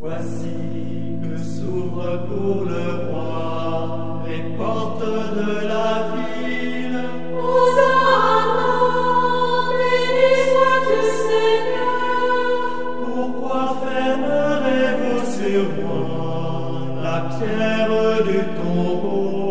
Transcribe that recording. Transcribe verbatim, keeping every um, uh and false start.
Voici que s'ouvrent pour le roi les portes de la ville. Hosanna, béni sois-tu Seigneur. Pourquoi fermerez-vous sur moi la pierre du tombeau?